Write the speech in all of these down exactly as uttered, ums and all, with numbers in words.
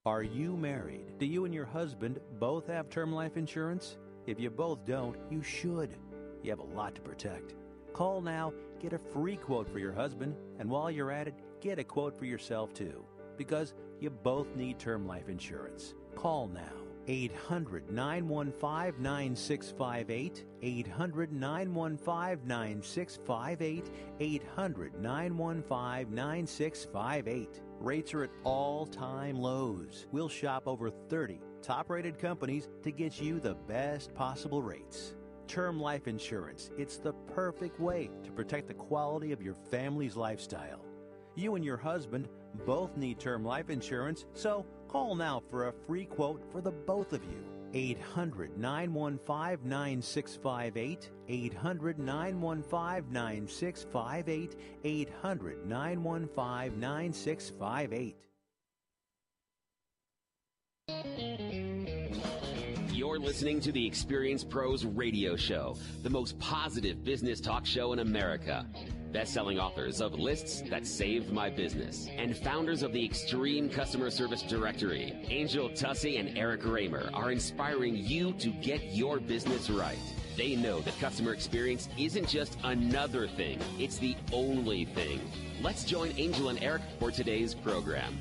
Are you married? Do you and your husband both have term life insurance? If you both don't, you should. You have a lot to protect. Call now, get a free quote for your husband, and while you're at it, get a quote for yourself too, because you both need term life insurance. Call now. eight hundred, nine one five, nine six five eight, eight hundred, nine one five, nine six five eight, eight hundred, nine one five, nine six five eight. Rates are at all-time lows. We'll shop over thirty top-rated companies to get you the best possible rates. Term life insurance, it's the perfect way to protect the quality of your family's lifestyle. You and your husband both need term life insurance, so call now for a free quote for the both of you. eight hundred, nine one five, nine six five eight, eight hundred, nine one five, nine six five eight, eight hundred, nine one five, nine six five eight. You're listening to the Experience Pros Radio Show, the most positive business talk show in America. Best-selling authors of Lists That Saved My Business and founders of the Extreme Customer Service Directory, Angel Tussey and Eric Raymer, are inspiring you to get your business right. They know that customer experience isn't just another thing, it's the only thing. Let's join Angel and Eric for today's program.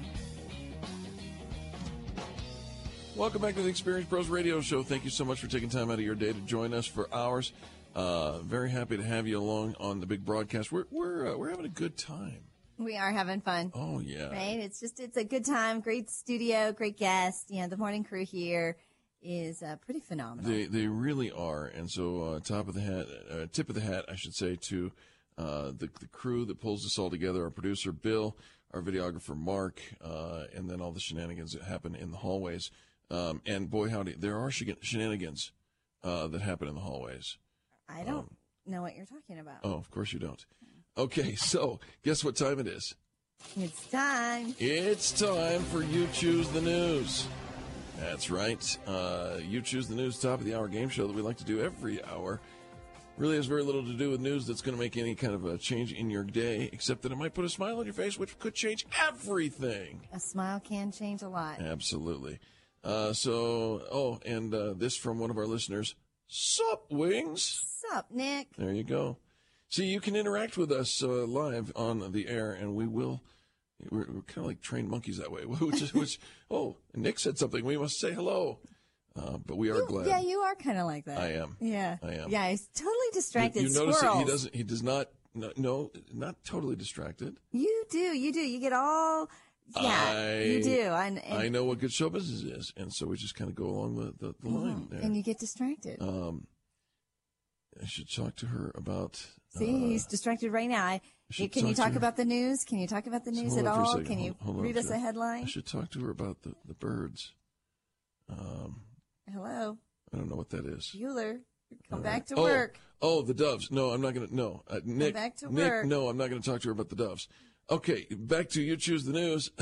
Welcome back to the Experience Pros Radio Show. Thank you so much for taking time out of your day to join us for ours. Uh, very happy to have you along on the big broadcast. We're we're uh, we're having a good time. We are having fun. Oh yeah, right. It's just it's a good time. Great studio, great guest. You know, the morning crew here is uh, pretty phenomenal. They they really are. And so uh, top of the hat, uh, tip of the hat, I should say, to uh, the the crew that pulls this all together. Our producer Bill, our videographer Mark, uh, and then all the shenanigans that happen in the hallways. Um, and boy howdy, there are shenanigans uh, that happen in the hallways. I don't um, know what you're talking about. Oh, of course you don't. Okay, so guess what time it is? It's time. It's time for You Choose the News. That's right. Uh, You Choose the News, top of the hour game show that we like to do every hour. Really has very little to do with news that's going to make any kind of a change in your day, except that it might put a smile on your face, which could change everything. A smile can change a lot. Absolutely. Uh, so, oh, and uh, this from one of our listeners. Sup, Wings? Sup, Nick? There you go. See, you can interact with us uh, live on the air, and we will. We're, we're kind of like trained monkeys that way. Which is, which, oh, Nick said something. We must say hello. Uh, but we are you, glad. Yeah, you are kind of like that. I am. Yeah. I am. Yeah, he's totally distracted. You, you notice Squirrels. that he doesn't. He does not. No, no, not totally distracted. You do. You do. You get all. Yeah, I, you do. And, and I know what good show business is, and so we just kind of go along the, the, the line mm-hmm. there. And you get distracted. Um, I should talk to her about. See, uh, he's distracted right now. I, can talk you talk to about the news? Can you talk about the news hold at on for a all? second. Can you Hold- hold on read a us a second. headline? I should talk to her about the, the birds. Um, Hello, I don't know what that is. Bueller. Come All back right. to oh, work. Oh, the doves. No, I'm not going to. No, uh, Nick. back to Nick, work. no, I'm not going to talk to her about the doves. Okay, back to You Choose the News.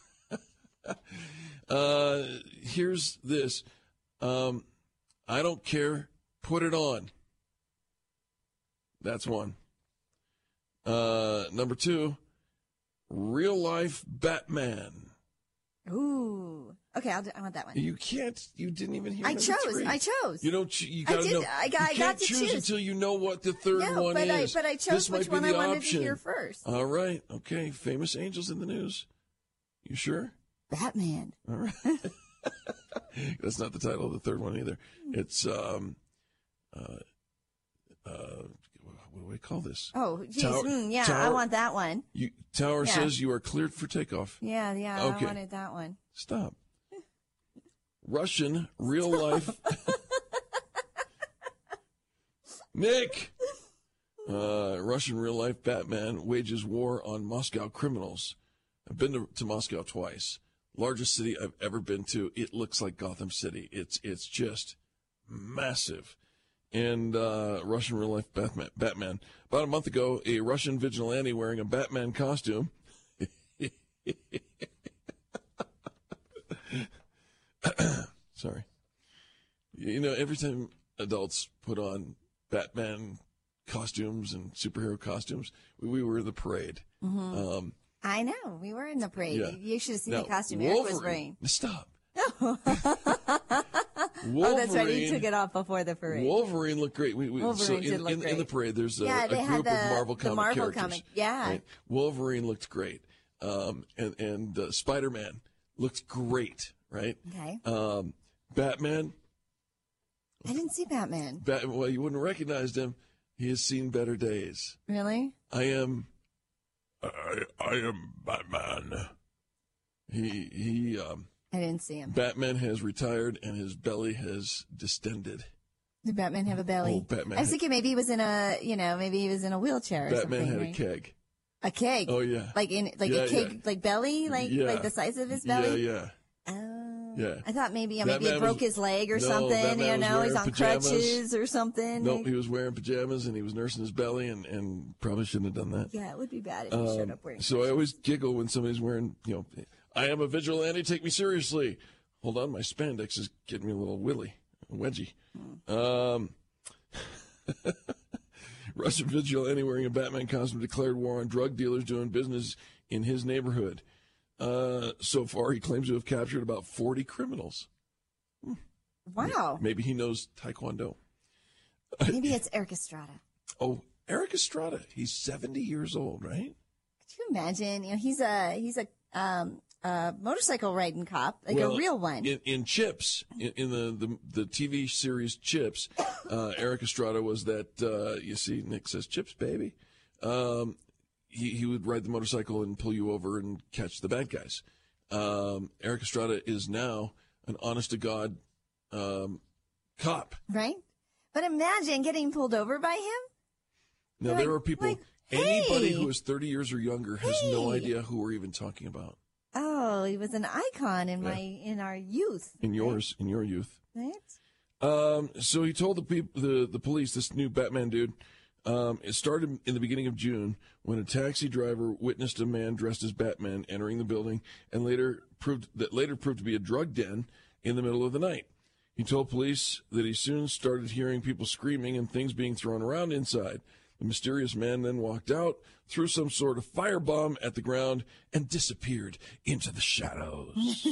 uh, here's this. Um, I don't care. Put it on. That's one. Uh, number two, real life Batman. Ooh. Okay, I'll do, I want that one. You can't. You didn't even hear. I number chose. three. I chose. You don't. ch- You I gotta did. know. I got- You I can't got to choose, choose. until you know what the third No, one but I- is. but I chose This which might be one I the wanted to option. hear first. All right. Okay. Famous angels in the news. You sure? Batman. All right. That's not the title of the third one either. It's um, uh, uh, what do we call this? Oh, geez. Tower- mm, yeah, I Tower- want that one. You, Tower Yeah. says you are cleared for takeoff. Yeah, yeah, Okay. I wanted that one. Stop. Russian real life. Nick. Uh, Russian real life Batman wages war on Moscow criminals. I've been to, to Moscow twice. Largest city I've ever been to. It looks like Gotham City. It's it's just massive. And uh, Russian real life Batman. Batman. About a month ago, a Russian vigilante wearing a Batman costume. Sorry. You know, every time adults put on Batman costumes and superhero costumes, we, we were the parade. Mm-hmm. Um, I know. We were in the parade. Yeah. You should have seen Now, the costume Eric was Wolverine- wearing. Stop. Oh, that's right. He took it off before the parade. Wolverine looked great. We, we, Wolverine so in, did look in, great. in the parade, there's a, Yeah, a they had group of the- Marvel the comic Marvel characters. comic, yeah. right? Wolverine looked great, um, and and uh, Spider-Man looked great, right? Okay. Um, Batman, I didn't see Batman. Bat, well, you wouldn't have recognized him. He has seen better days. Really? I am, I, I am Batman. He he. Um, I didn't see him. Batman has retired and his belly has distended. Did Batman have a belly? Oh, Batman I was had- thinking maybe he was in a, you know, maybe he was in a wheelchair or Batman something. had right? a keg. A keg. Oh yeah. Like in, like Yeah, a keg, yeah. like belly, like Yeah. like the size of his Yeah, belly. yeah. Oh. Yeah. I thought maybe, yeah, maybe he Batman broke was- his leg or No, something. Batman You was know, he's wearing on pajamas. crutches or something. No, he was wearing pajamas and he was nursing his belly and, and probably shouldn't have done that. Yeah, it would be bad if he showed Um, up wearing. so I always giggle when somebody's wearing, you know, I am a vigilante, take me seriously. Hold on, my spandex is getting me a little willy, a wedgie. Um, Russian vigilante wearing a Batman costume declared war on drug dealers doing business in his neighborhood. Uh, so far, he claims to have captured about forty criminals. Wow. Maybe he knows Taekwondo. Maybe it's Eric Estrada. Oh, Eric Estrada. He's seventy years old, right? Could you imagine? You know, he's a he's a um a motorcycle riding cop, like Well, a real one. In, in Chips, in, in the, the the T V series Chips, uh, Eric Estrada was that. Uh, you see, Nick says Chips, baby. Um, he he would ride the motorcycle and pull you over and catch the bad guys. Um, Eric Estrada is now an honest to God um, cop. Right? But imagine getting pulled over by him. Now You're there like- are people. like, Anybody hey! who is thirty years or younger has no Hey! idea who we're even talking about. Oh, he was an icon in my in our youth. In yours, in your youth. Right? Um, so he told the people, the the police, this new Batman dude. Um, it started in the beginning of June when a taxi driver witnessed a man dressed as Batman entering the building, and later proved that later proved to be a drug den in the middle of the night. He told police that he soon started hearing people screaming and things being thrown around inside. The mysterious man then walked out, threw some sort of firebomb at the ground, and disappeared into the shadows.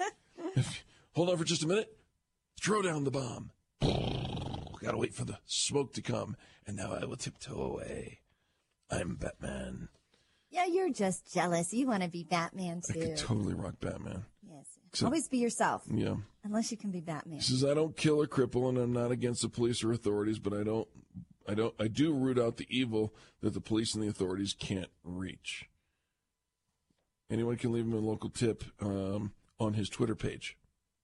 Hold on for just a minute. Throw down the bomb. Gotta wait for the smoke to come, and now I will tiptoe away. I'm Batman. Yeah, you're just jealous. You want to be Batman I too. could totally rock Batman. Yes. Except- Always be yourself. Yeah. Unless you can be Batman. He says, I don't kill or cripple, and I'm not against the police or authorities, but I don't, I don't, I do root out the evil that the police and the authorities can't reach. Anyone can leave him a local tip um, on his Twitter page.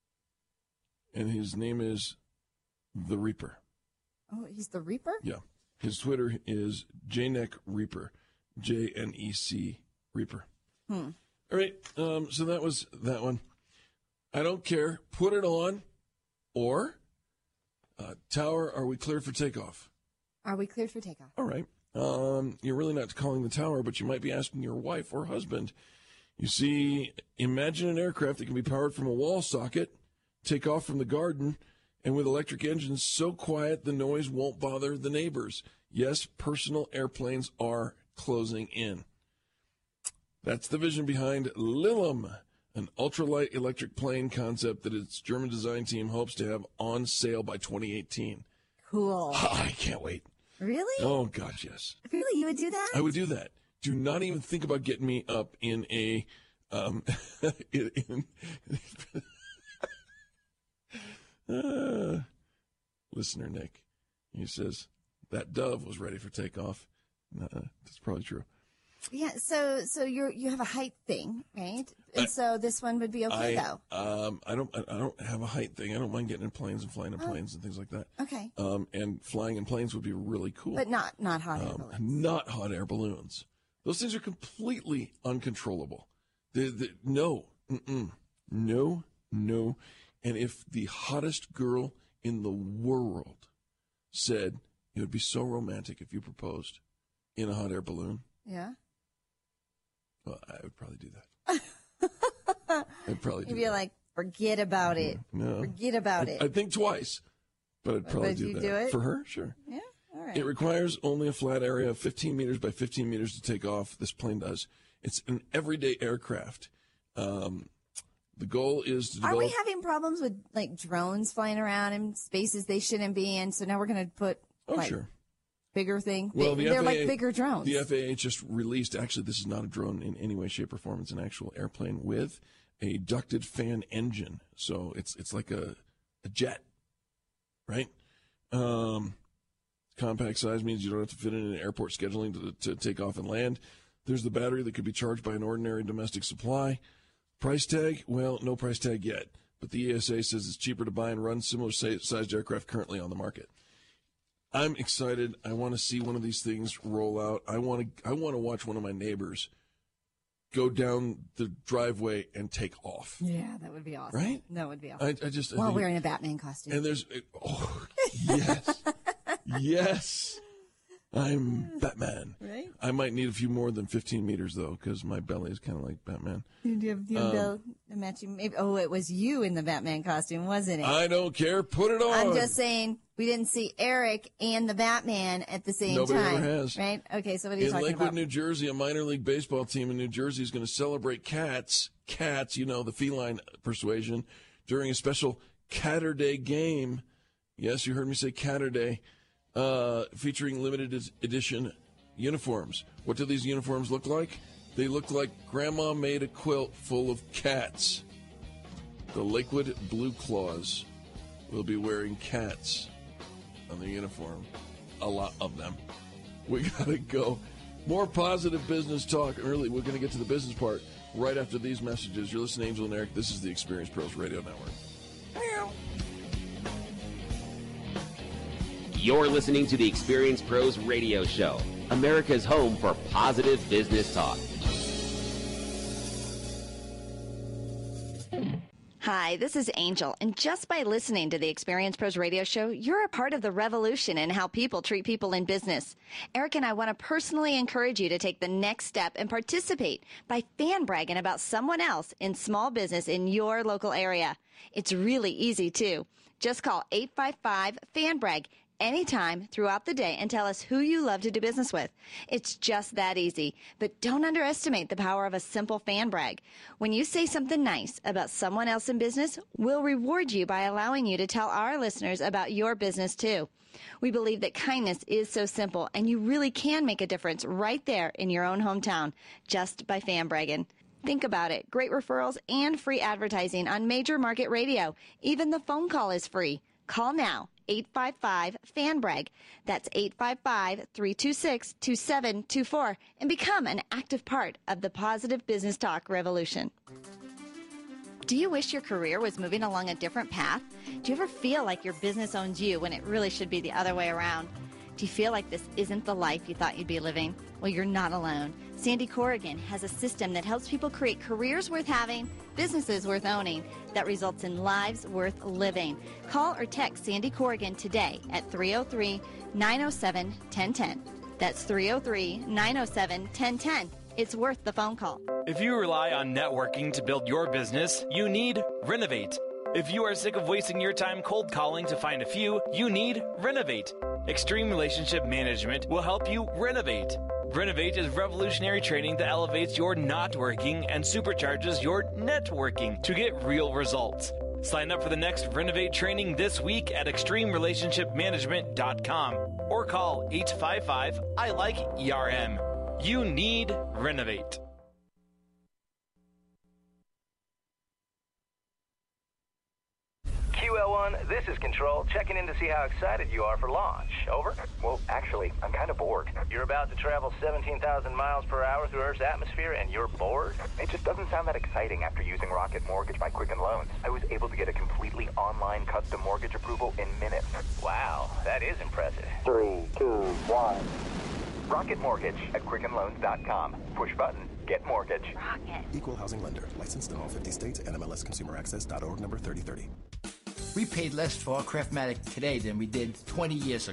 And his name is The Reaper. Oh, he's the Reaper? Yeah. His Twitter is Jnec Reaper. J N E C Reaper. Hmm. All right. Um, so that was that one. I don't care. Put it on. Or, uh, Tower, are we cleared for takeoff? Are we cleared for takeoff? All right. Um, you're really not calling the tower, but you might be asking your wife or husband. You see, imagine an aircraft that can be powered from a wall socket, take off from the garden, and with electric engines so quiet the noise won't bother the neighbors. Yes, personal airplanes are closing in. That's the vision behind Lilium, an ultralight electric plane concept that its German design team hopes to have on sale by twenty eighteen. Cool. I can't wait. Really? Oh, God, yes. Really? You would do that? I would do that. Do not even think about getting me up in a, um, in, in uh, listener Nick, he says that dove was ready for takeoff. Uh, that's probably true. Yeah, so so you you have a height thing, right? And I- so this one would be okay I, though. um, I don't, I don't have a height thing. I don't mind getting in planes and flying in planes and things like that. Okay. Um, and flying in planes would be really cool. But not not hot air Um, balloons. not hot air balloons. Those things are completely uncontrollable. The, the, no, mm-mm, no, no. And if the hottest girl in the world said it would be so romantic if you proposed in a hot air balloon, Yeah. well, I would probably do that. I'd probably do You'd be that. like, forget about it. No. Forget about I, it. I'd think twice, but I'd probably Would do you that. do it? For her, sure. Yeah. All right. It requires only a flat area of fifteen meters by fifteen meters to take off. This plane does. It's an everyday aircraft. Um, the goal is to develop... Are we having problems with like drones flying around in spaces they shouldn't be in? So now we're going to put oh, like, sure. bigger thing. Well, they, the they're F A A, like bigger drones. The F A A just released, actually, this is not a drone in any way, shape, or form. It's an actual airplane with a ducted fan engine. So it's it's like a, a jet, right? Um, compact size means you don't have to fit in an airport scheduling to, to take off and land. There's the battery that could be charged by an ordinary domestic supply. Price tag? Well, no price tag yet. But the E S A says it's cheaper to buy and run similar sized aircraft currently on the market. I'm excited. I want to see one of these things roll out. I want to I want to watch one of my neighbors go down the driveway and take off. Yeah, that would be awesome. Right? That would be awesome. I, I just I While think, wearing a Batman costume. And there's oh yes, yes. I'm Batman. Right? I might need a few more than fifteen meters though, because my belly is kind of like Batman. Do you have, do you have um, a matching? Maybe, oh, it was you in the Batman costume, wasn't it? I don't care. Put it on. I'm just saying we didn't see Eric and the Batman at the same Nobody time. Nobody ever has. Right? Okay, so what are you in talking Lakewood, about? New Jersey, a minor league baseball team in New Jersey is going to celebrate cats, cats, you know, the feline persuasion, during a special Catter Day game. Yes, you heard me say Catter Day, uh, featuring limited edition uniforms. What do these uniforms look like? They look like Grandma made a quilt full of cats. The Lakewood Blue Claws will be wearing cats on their uniform. A lot of them. We got to go. More positive business talk. Early, we're going to get to the business part right after these messages. You're listening to Angel and Eric. This is the Experience Pros Radio Network. You're listening to the Experience Pros Radio Show, America's home for positive business talk. Hi, this is Angel, and just by listening to the Experience Pros Radio Show, you're a part of the revolution in how people treat people in business. Eric and I want to personally encourage you to take the next step and participate by fan bragging about someone else in small business in your local area. It's really easy, too. Just call eight five five, fan brag anytime throughout the day and tell us who you love to do business with. It's just that easy. But don't underestimate the power of a simple fan brag. When you say something nice about someone else in business, we'll reward you by allowing you to tell our listeners about your business too. We believe that kindness is so simple, and you really can make a difference right there in your own hometown just by fan bragging. Think about it. Great referrals and free advertising on major market radio. Even the phone call is free. Call now. eight five five, fan brag. That's eight five five, three two six, two seven two four and become an active part of the positive business talk revolution. Do you wish your career was moving along a different path? Do you ever feel like your business owns you when it really should be the other way around? Do you feel like this isn't the life you thought you'd be living? Well, you're not alone. Sandy Corrigan has a system that helps people create careers worth having, businesses worth owning, that results in lives worth living. Call or text Sandy Corrigan today at three oh three, nine oh seven, one oh one oh. That's three oh three, nine oh seven, one oh one oh. It's worth the phone call. If you rely on networking to build your business, you need Renovate. If you are sick of wasting your time cold calling to find a few, you need Renovate. Extreme Relationship Management will help you renovate. Renovate is revolutionary training that elevates your not working and supercharges your networking to get real results. Sign up for the next Renovate training this week at extreme relationship management dot com or call eight five five, I like E R M. You need Renovate. Q L one, this is Control, checking in to see how excited you are for launch. Over? Well, actually, I'm kind of bored. You're about to travel seventeen thousand miles per hour through Earth's atmosphere, and you're bored? It just doesn't sound that exciting after using Rocket Mortgage by Quicken Loans. I was able to get a completely online custom mortgage approval in minutes. Wow, that is impressive. Three, two, one. Rocket Mortgage at quicken loans dot com. Push button, get mortgage. Rocket. Equal housing lender. Licensed in all fifty states. N M L S consumer access dot org number thirty thirty. We paid less for our Craftmatic today than we did twenty years ago.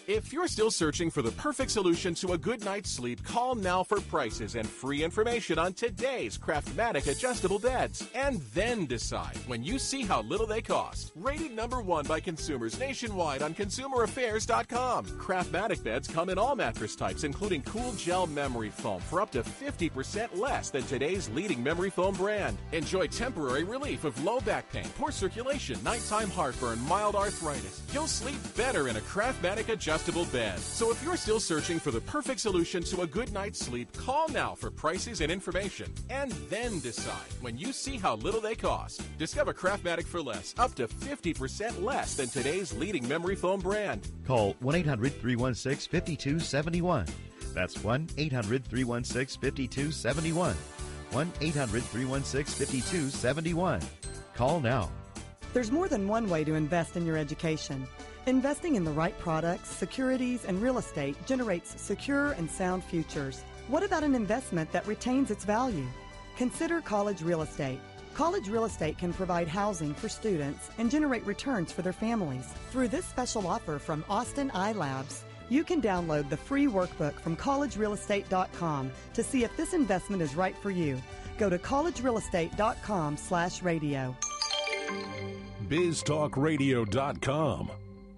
If you're still searching for the perfect solution to a good night's sleep, call now for prices and free information on today's Craftmatic adjustable beds. And then decide when you see how little they cost. Rated number one by consumers nationwide on consumer affairs dot com. Craftmatic beds come in all mattress types, including cool gel memory foam for up to fifty percent less than today's leading memory foam brand. Enjoy temporary relief of low back pain, poor circulation, nighttime heartburn, mild arthritis. You'll sleep better in a Craftmatic adjustable bed. So if you're still searching for the perfect solution to a good night's sleep, call now for prices and information. And then decide when you see how little they cost. Discover Craftmatic for less, up to fifty percent less than today's leading memory foam brand. Call one eight hundred, three one six, five two seven one. That's one eight hundred, three one six, five two seven one. one eight hundred, three one six, five two seven one. Call now. There's more than one way to invest in your education. Investing in the right products, securities, and real estate generates secure and sound futures. What about an investment that retains its value? Consider College Real Estate. College Real Estate can provide housing for students and generate returns for their families. Through this special offer from Austin iLabs, you can download the free workbook from college real estate dot com to see if this investment is right for you. Go to college real estate dot com slash radio. biz talk radio dot com.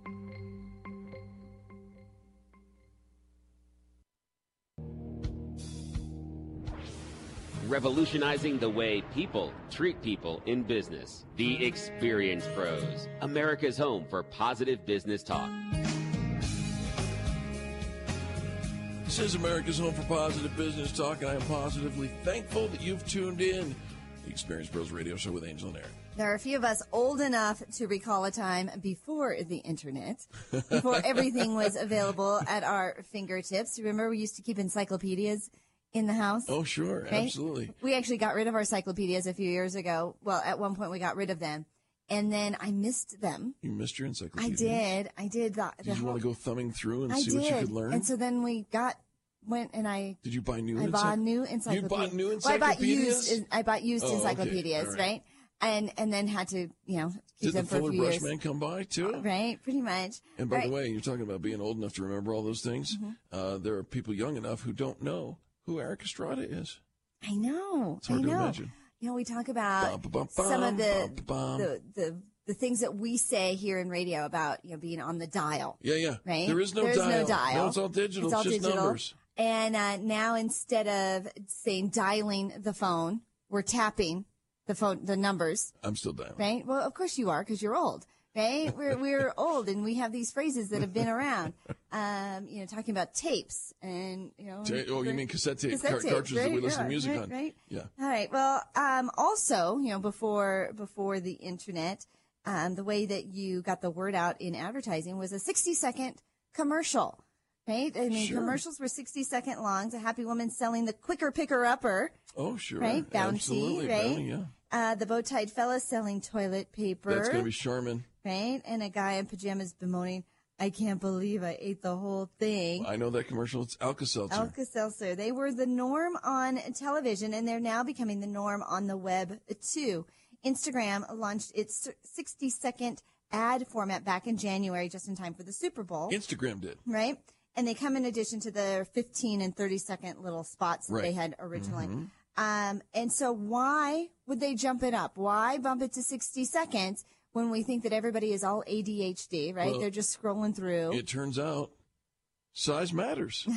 Revolutionizing the way people treat people in business. The Experience Pros, America's home for positive business talk. This is America's home for positive business talk, and I am positively thankful that you've tuned in. The Experience Pros radio show with Angel and Eric. There are a few of us old enough to recall a time before the internet, before everything was available at our fingertips. Remember, we used to keep encyclopedias in the house? Oh, sure. Right? Absolutely. We actually got rid of our encyclopedias a few years ago. Well, at one point we got rid of them. And then I missed them. You missed your encyclopedia? I did. I did. The, the did you whole, want to go thumbing through and I see did. what you could learn? And so then we got, went and I... Did you buy new I encycl- bought new encyclopedias. You bought new well, encyclopedias? I bought used, I bought used oh, encyclopedias, okay. right. right? And and then had to, you know, keep Did them the for a Fuller few Brush years. Man come by, too? Right, pretty much. And by right. the way, you're talking about being old enough to remember all those things. Mm-hmm. Uh, there are people young enough who don't know who Eric Estrada is. I know. It's hard I to know. imagine. You know, we talk about Bum, bum, some of the, bum, bum. the the the things that we say here in radio about, you know, being on the dial. Yeah, yeah. Right? There is no There's dial. no dial. No, it's all digital. It's all It's just digital. numbers. And uh, now instead of saying dialing the phone, we're tapping the phone, the numbers. I'm still dialing. Right? Well, of course you are, because you're old. Right? We're we're old, and we have these phrases that have been around. Um, you know, talking about tapes, and you know. Ta- oh, you mean cassette tape, cassette car- tapes, cartridges that right? we listen yeah, to music right, on. Right. Yeah. All right. Well, um, also, you know, before before the internet, um, the way that you got the word out in advertising was a sixty second commercial. Right? I mean, Sure. commercials were sixty second longs. A happy woman selling the quicker picker upper. Oh, sure. Right? Bounty, Absolutely. right? Bounty, yeah. Uh, the bow-tied fella selling toilet paper. That's going to be Charmin. Right? And a guy in pajamas bemoaning, I can't believe I ate the whole thing. I know that commercial. It's Alka-Seltzer. Alka-Seltzer. They were the norm on television, and they're now becoming the norm on the web, too. Instagram launched its sixty second ad format back in January, just in time for the Super Bowl. Instagram did. Right? And they come in addition to their fifteen and thirty second little spots that Right. they had originally. Mm-hmm. Um, and so why would they jump it up? Why bump it to sixty seconds when we think that everybody is all A D H D, right? Well, They're just scrolling through. It turns out size matters.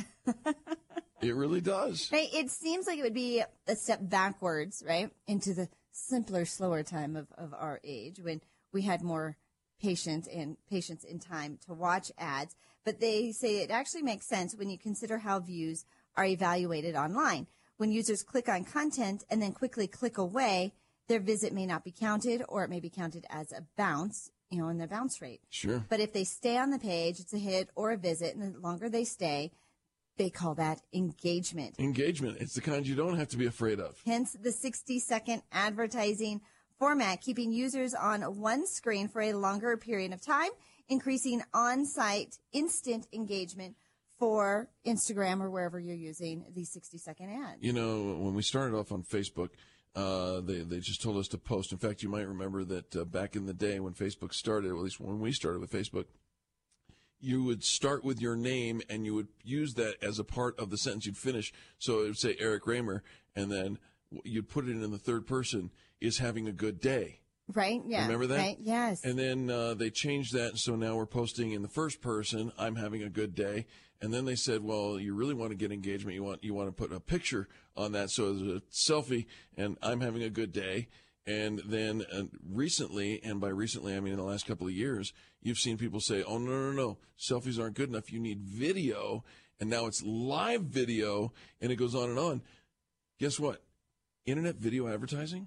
It really does. Right? It seems like it would be a step backwards, right? Into the simpler, slower time of, of our age when we had more patience and patience in time to watch ads. But they say it actually makes sense when you consider how views are evaluated online. When users click on content and then quickly click away, their visit may not be counted, or it may be counted as a bounce, you know, in their bounce rate. Sure. But if they stay on the page, it's a hit or a visit, and the longer they stay, they call that engagement. Engagement. It's the kind you don't have to be afraid of. Hence the sixty second advertising format, keeping users on one screen for a longer period of time, increasing on-site instant engagement for Instagram or wherever you're using the sixty second ad. You know, when we started off on Facebook, uh, they, they just told us to post. In fact, you might remember that uh, back in the day when Facebook started, or at least when we started with Facebook, you would start with your name and you would use that as a part of the sentence you'd finish. So it would say Eric Raymer, and then you'd put it in the third person, is having a good day. Right, yeah. Remember that? Right, yes. And then uh, they changed that, so now we're posting in the first person, I'm having a good day. And then they said, well, you really want to get engagement, you want you want to put a picture on that, so there's a selfie, and I'm having a good day. And then uh, recently, and by recently I mean in the last couple of years, you've seen people say, oh, no, no, no, selfies aren't good enough. You need video. And now it's live video, and it goes on and on. Guess what? Internet video advertising,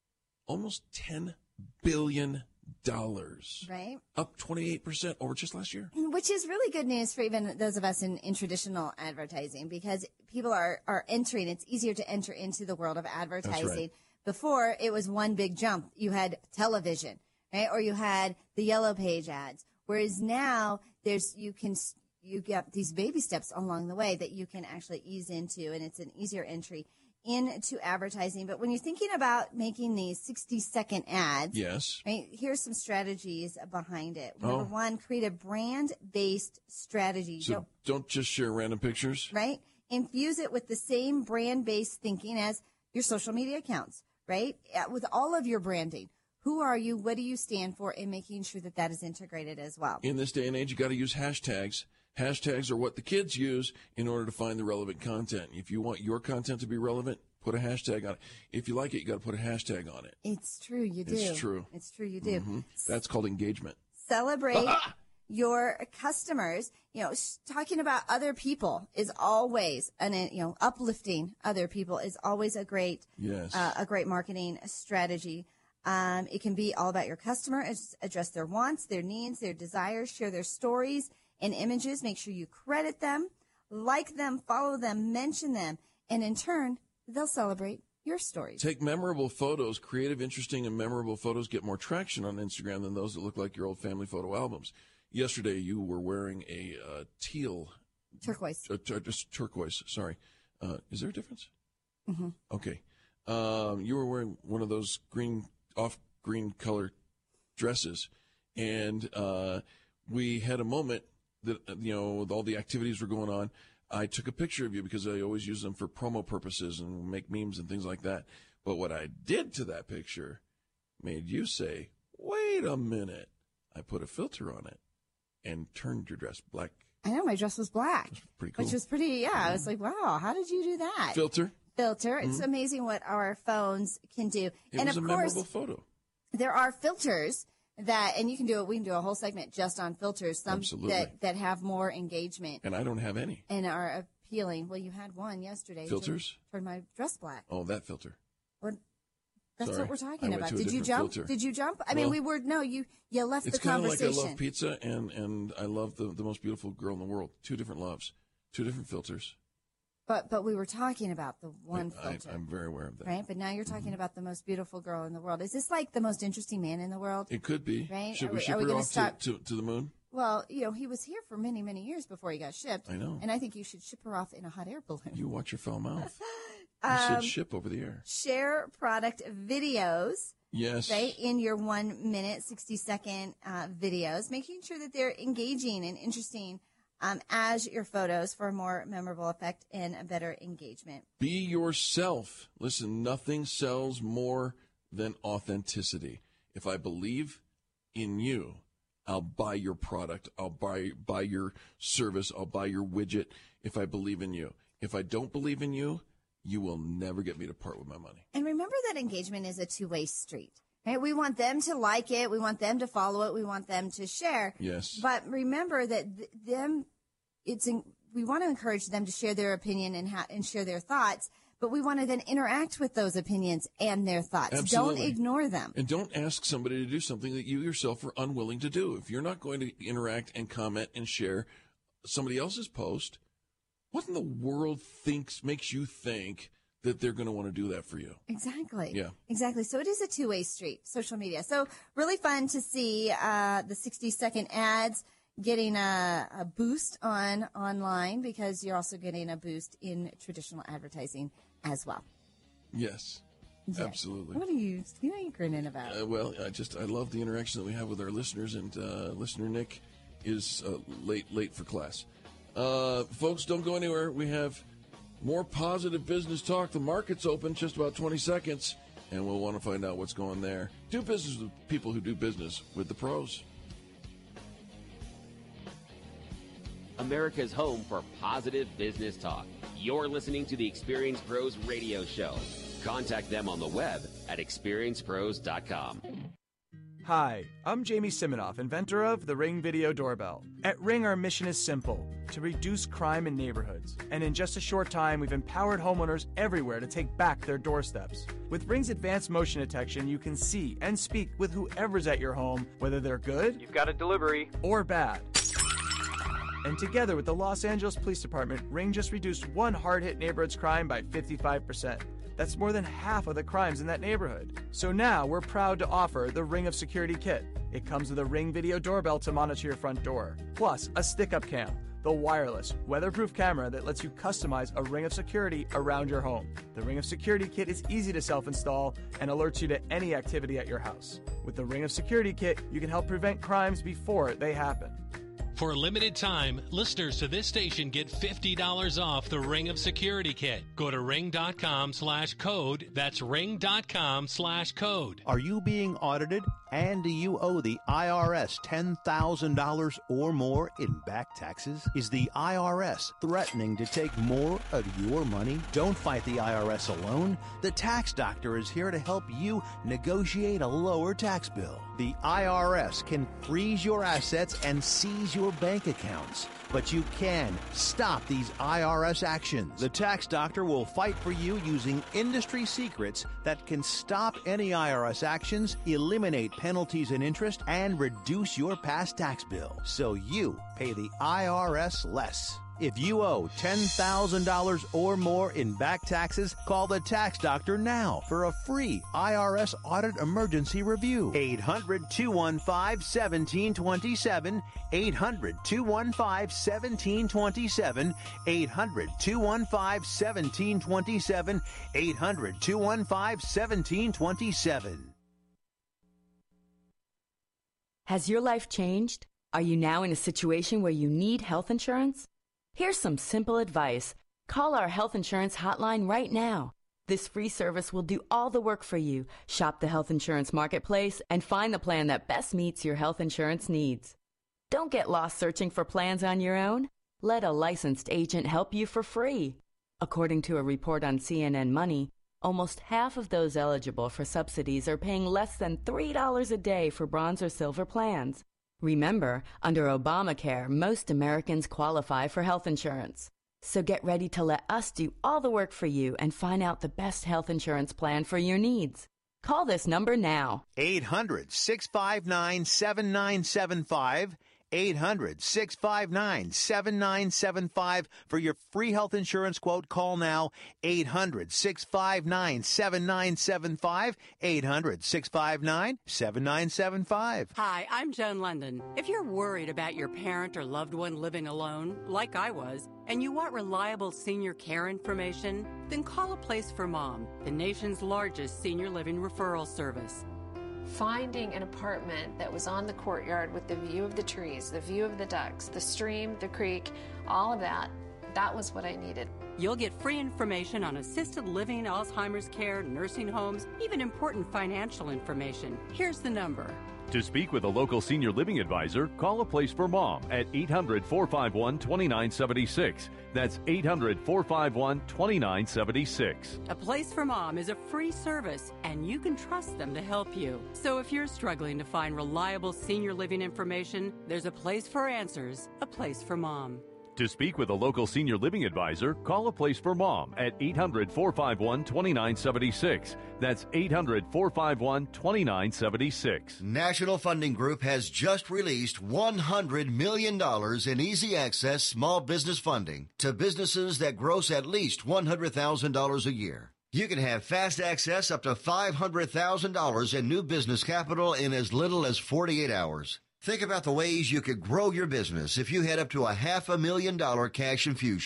almost ten billion dollars. Right. Up twenty-eight percent over just last year. Which is really good news for even those of us in, in traditional advertising, because people are, are entering. It's easier to enter into the world of advertising. That's right. Before, it was one big jump. You had television, right? Or you had the Yellow Page ads. Whereas now, there's you can you get these baby steps along the way that you can actually ease into, and it's an easier entry into advertising. But when you're thinking about making these sixty-second ads, yes, right, here's some strategies behind it. Number Oh. one, create a brand-based strategy. So Don't- don't just share random pictures. right? Infuse it with the same brand-based thinking as your social media accounts, right? Uh, With all of your branding. Who are you? What do you stand for? And making sure that that is integrated as well. In this day and age, you got to use hashtags. Hashtags are what the kids use in order to find the relevant content. If you want your content to be relevant, put a hashtag on it. If you like it, you got to put a hashtag on it. It's true, you do. It's true. It's true, you do. Mhm. That's called engagement. Celebrate your customers. You know, s- talking about other people is always, and you know, uplifting other people is always a great, Yes. uh, a great marketing strategy. Um, it can be all about your customer, as- address their wants, their needs, their desires, share their stories and images. Make sure you credit them, like them, follow them, mention them, and in turn, they'll celebrate your stories. Take memorable photos. Creative, interesting, and memorable photos get more traction on Instagram than those that look like your old family photo albums. Yesterday, you were wearing a uh, teal. Turquoise. Uh, tur- just turquoise, sorry. Uh, is there a difference? Mhm. Okay. Um, you were wearing one of those green, off green color dresses. And uh, we had a moment that, uh, you know, with all the activities were going on. I took a picture of you because I always use them for promo purposes and make memes and things like that. But what I did to that picture made you say, wait a minute. I put a filter on it and turned your dress black. I know, my dress was black. Pretty cool. Which was pretty, yeah. I was like, wow, how did you do that? Filter. Filter. It's Mhm. amazing what our phones can do. It and was of a course, memorable photo. there are filters that, and you can do it. We can do a whole segment just on filters. Some Absolutely. that, that have more engagement And I don't have any. and are appealing. Well, you had one yesterday. Filters? Turned, turned my dress black. Oh, that filter. Or, that's Sorry. what we're talking I went about. to a Did you different jump? filter. Did you jump? I mean, Well, we were, no, you, you left It's the kind of like I conversation. love pizza and, and I love the, the most beautiful girl in the world. Two different loves. Two different filters. But, but we were talking about the one I, filter. I'm very aware of that. Right, but now you're talking about the most beautiful girl in the world. Is this like the most interesting man in the world? It could be. Right? Should Are we we- ship are we her gonna off stop- to, to, to the moon? Well, you know, he was here for many, many years before he got shipped. I know. And I think you should ship her off in a hot air balloon. You watch your foul mouth. You Um, said ship over the air. Share product videos. Yes. Right, in your one minute, sixty second uh, videos, making sure that they're engaging and interesting um, as your photos for a more memorable effect and a better engagement. Be yourself. Listen, nothing sells more than authenticity. If I believe in you, I'll buy your product. I'll buy buy your service. I'll buy your widget if I believe in you. If I don't believe in you, you will never get me to part with my money. And remember that engagement is a two-way street, right? We want them to like it. We want them to follow it. We want them to share. Yes. But remember that th- them, it's in, we want to encourage them to share their opinion and, ha- and share their thoughts, but we want to then interact with those opinions and their thoughts. Absolutely. Don't ignore them. And don't ask somebody to do something that you yourself are unwilling to do. If you're not going to interact and comment and share somebody else's post, what in the world thinks makes you think that they're going to want to do that for you? Exactly. Yeah. Exactly. So it is a two-way street, social media. So really fun to see uh, the sixty-second ads getting a, a boost on online, because you're also getting a boost in traditional advertising as well. Yes, Yeah. absolutely. What are you, what are you grinning about? Uh, well, I just I love the interaction that we have with our listeners, and uh, listener Nick is uh, late late for class. Uh, folks, don't go anywhere. We have more positive business talk. The market's open just about twenty seconds, and we'll want to find out what's going there. Do business with people who do business with the pros. America's home for positive business talk. You're listening to the Experience Pros radio show. Contact them on the web at experience pros dot com. Hi, I'm Jamie Siminoff, inventor of the Ring Video Doorbell. At Ring, our mission is simple, to reduce crime in neighborhoods. And in just a short time, we've empowered homeowners everywhere to take back their doorsteps. With Ring's advanced motion detection, you can see and speak with whoever's at your home, whether they're good, you've got a delivery, or bad. And together with the Los Angeles Police Department, Ring just reduced one hard-hit neighborhood's crime by fifty-five percent. That's more than half of the crimes in that neighborhood. So now we're proud to offer the Ring of Security Kit. It comes with a Ring Video Doorbell to monitor your front door, plus a stick-up cam, the wireless, weatherproof camera that lets you customize a Ring of Security around your home. The Ring of Security Kit is easy to self-install and alerts you to any activity at your house. With the Ring of Security Kit, you can help prevent crimes before they happen. For a limited time, listeners to this station get fifty dollars off the Ring of Security Kit. Go to ring.com slash code. That's ring.com slash code. Are you being audited? And do you owe the I R S ten thousand dollars or more in back taxes? Is the I R S threatening to take more of your money? Don't fight the I R S alone. The Tax Doctor is here to help you negotiate a lower tax bill. The I R S can freeze your assets and seize your bank accounts. But you can stop these I R S actions. The Tax Doctor will fight for you using industry secrets that can stop any I R S actions, eliminate penalties and interest, and reduce your past tax bill so you pay the I R S less. If you owe ten thousand dollars or more in back taxes, call the Tax Doctor now for a free I R S audit emergency review. eight hundred, two one five, one seven two seven, eight hundred, two one five, one seven two seven, eight hundred, two one five, one seven two seven, eight hundred, two one five, one seven two seven. Has your life changed? Are you now in a situation where you need health insurance? Here's some simple advice. Call our health insurance hotline right now. This free service will do all the work for you. Shop the health insurance marketplace and find the plan that best meets your health insurance needs. Don't get lost searching for plans on your own. Let a licensed agent help you for free. According to a report on C N N Money, almost half of those eligible for subsidies are paying less than three dollars a day for bronze or silver plans. Remember, under Obamacare, most Americans qualify for health insurance. So get ready to let us do all the work for you and find out the best health insurance plan for your needs. Call this number now. eight hundred, six five nine, seven nine seven five. eight hundred, six five nine, seven nine seven five for your free health insurance quote. Call now. eight hundred, six five nine, seven nine seven five. eight hundred, six five nine, seven nine seven five. Hi, I'm Joan London. If you're worried about your parent or loved one living alone, like I was, and you want reliable senior care information, then call A Place for Mom, the nation's largest senior living referral service. Finding an apartment that was on the courtyard with the view of the trees, the view of the ducks, the stream, the creek, all of that, that was what I needed. You'll get free information on assisted living, Alzheimer's care, nursing homes, even important financial information. Here's the number. To speak with a local senior living advisor, call A Place for Mom at eight hundred, four five one, two nine seven six. That's eight hundred, four five one, two nine seven six. A Place for Mom is a free service, and you can trust them to help you. So if you're struggling to find reliable senior living information, there's a place for answers, A Place for Mom. To speak with a local senior living advisor, call A Place for Mom at eight hundred, four five one, two nine seven six. That's eight hundred, four five one, two nine seven six. National Funding Group has just released one hundred million dollars in easy access small business funding to businesses that gross at least one hundred thousand dollars a year. You can have fast access up to five hundred thousand dollars in new business capital in as little as forty-eight hours. Think about the ways you could grow your business if you had up to a half a million dollar cash infusion.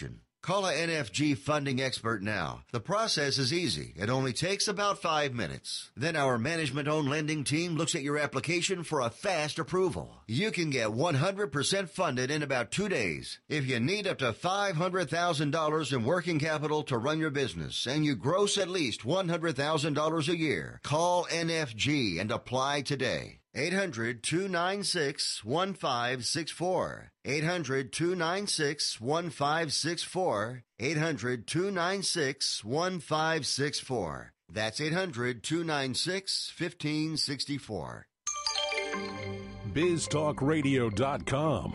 Call a N F G funding expert now. The process is easy. It only takes about five minutes. Then our management-owned lending team looks at your application for a fast approval. You can get one hundred percent funded in about two days. If you need up to five hundred thousand dollars in working capital to run your business and you gross at least one hundred thousand dollars a year, call N F G and apply today. eight hundred, two nine six, one five six four. eight hundred, two nine six, one five six four. eight hundred, two nine six, one five six four. That's eight hundred, two nine six, one five six four. biz talk radio dot com.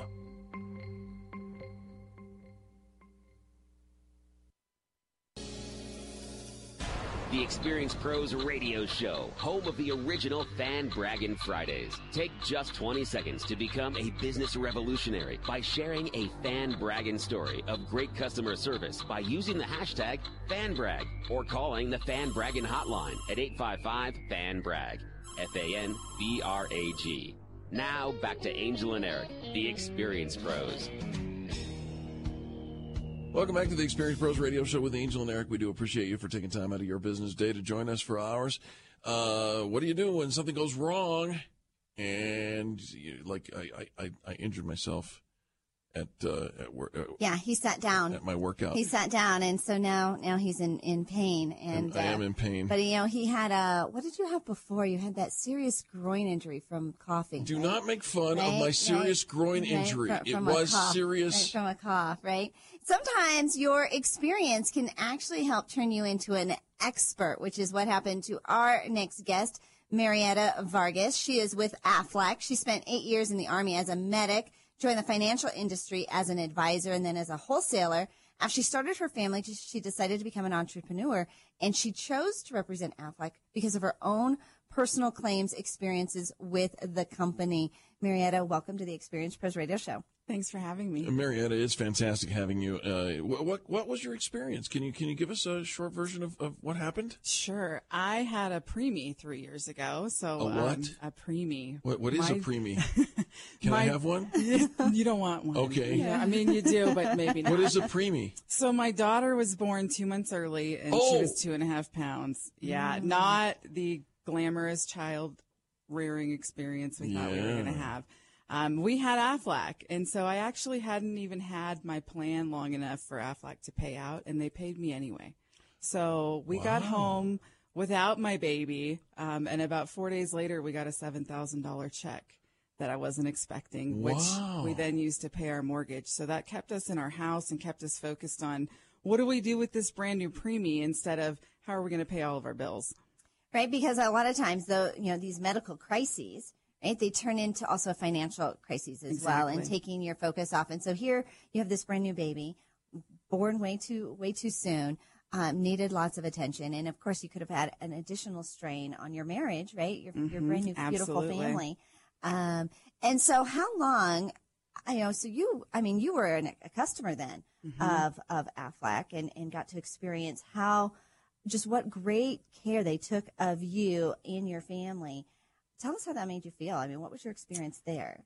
The Experience Pros Radio Show, home of the original Fan Braggin' Fridays. Take just twenty seconds to become a business revolutionary by sharing a Fan Braggin' story of great customer service by using the hashtag FanBrag or calling the Fan Braggin' hotline at eight five five, FAN BRAG, F A N B R A G. Now back to Angel and Eric, the Experience Pros. Welcome back to the Experience Pros Radio Show with Angel and Eric. We do appreciate you for taking time out of your business day to join us for hours. Uh, what do you do when something goes wrong? And you, like I, I, I injured myself at uh, at work. Uh, yeah, he sat down at my workout. He sat down, and so now now he's in, in pain. And I am uh, in pain. But you know, he had a what did you have before? You had that serious groin injury from coughing. Do right? not make fun right? of my serious right? groin right? injury. From, it from was cough, serious right? From a cough, right? Sometimes your experience can actually help turn you into an expert, which is what happened to our next guest, Marietta Vargas. She is with Aflac. She spent eight years in the Army as a medic, joined the financial industry as an advisor, and then as a wholesaler. After she started her family, she decided to become an entrepreneur, and she chose to represent Aflac because of her own personal claims experiences with the company. Marietta, welcome to the Experience Pros Radio Show. Thanks for having me. Marietta, it's fantastic having you. Uh, what, what what was your experience? Can you can you give us a short version of, of what happened? Sure. I had a preemie three years ago. So a what? Um, a preemie. What what is My, a preemie? Can my, I have one? You don't want one. Okay. Yeah, I mean you do, but maybe not. What is a preemie? So my daughter was born two months early, and oh. she was two and a half pounds. Yeah, mm. not the glamorous child rearing experience we yeah. thought we were going to have. Um, we had Aflac, and so I actually hadn't even had my plan long enough for Aflac to pay out, and they paid me anyway. So we wow. got home without my baby, um, and about four days later, we got a seven thousand dollars check that I wasn't expecting, wow. which we then used to pay our mortgage. So that kept us in our house and kept us focused on what do we do with this brand new preemie instead of how are we going to pay all of our bills. Right, because a lot of times, though, you know, these medical crises, right, they turn into also financial crises as exactly. well, and taking your focus off. And so here you have this brand new baby, born way too way too soon, um, needed lots of attention, and of course you could have had an additional strain on your marriage, right? Your, mm-hmm. your brand new beautiful Absolutely. family. Um, and so how long? You know, so you, I mean, you were an, a customer then mm-hmm. of of Aflac, and and got to experience how. Just what great care they took of you and your family. Tell us how that made you feel. I mean, what was your experience there?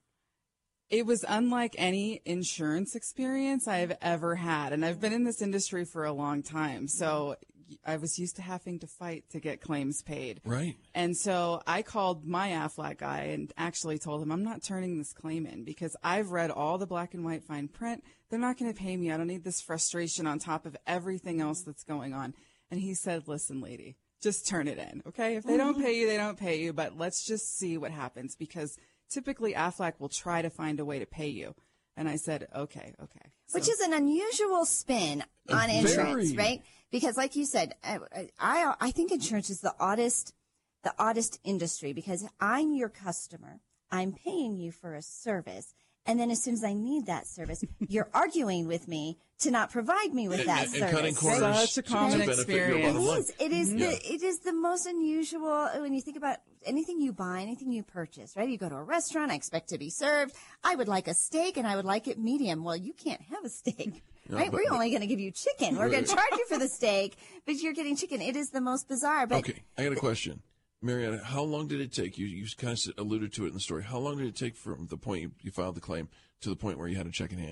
It was unlike any insurance experience I've ever had. And I've been in this industry for a long time. So I was used to having to fight to get claims paid. Right. And so I called my Aflac guy and actually told him, I'm not turning this claim in because I've read all the black and white fine print. They're not going to pay me. I don't need this frustration on top of everything else that's going on. And he said, listen, lady, just turn it in, okay? If they don't pay you, they don't pay you, but let's just see what happens because typically Aflac will try to find a way to pay you. And I said, okay, okay. So, which is an unusual spin on very. insurance, right? Because like you said, I, I, I think insurance is the oddest, the oddest industry because I'm your customer. I'm paying you for a service. And then as soon as I need that service, you're arguing with me to not provide me with and, that and, service. And cutting corners Such a common to experience. It is. It is mm-hmm. the yeah. it is the most unusual when you think about anything you buy, anything you purchase, right? You go to a restaurant, I expect to be served. I would like a steak and I would like it medium. Well, you can't have a steak. No, right? but, We're but, only going to give you chicken. We're going to charge you for the steak, but you're getting chicken. It is the most bizarre. But okay, I got a question. Marietta, how long did it take? You you kind of alluded to it in the story. How long did it take from the point you, you filed the claim to the point where you had a check in hand?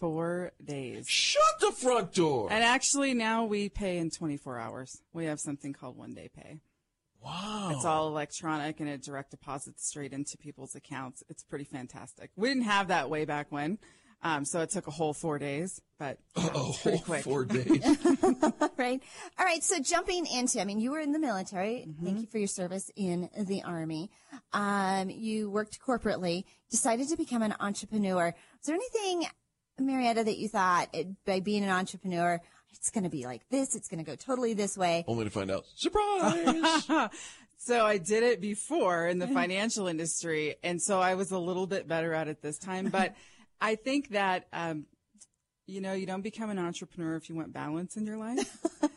Four days. Shut the front door. And actually, now we pay in twenty-four hours. We have something called one-day pay. Wow. It's all electronic, and it direct deposits straight into people's accounts. It's pretty fantastic. We didn't have that way back when, um, so it took a whole four days, but yeah, a it's pretty whole quick. four days. Right. All right. So jumping into, I mean, you were in the military. Mm-hmm. Thank you for your service in the Army. Um, you worked corporately, decided to become an entrepreneur. Is there anything, Marietta, that you thought it, by being an entrepreneur, it's going to be like this, it's going to go totally this way? Only to find out, surprise! So I did it before in the financial industry, and so I was a little bit better at it this time. But I think that, um, you know, you don't become an entrepreneur if you want balance in your life.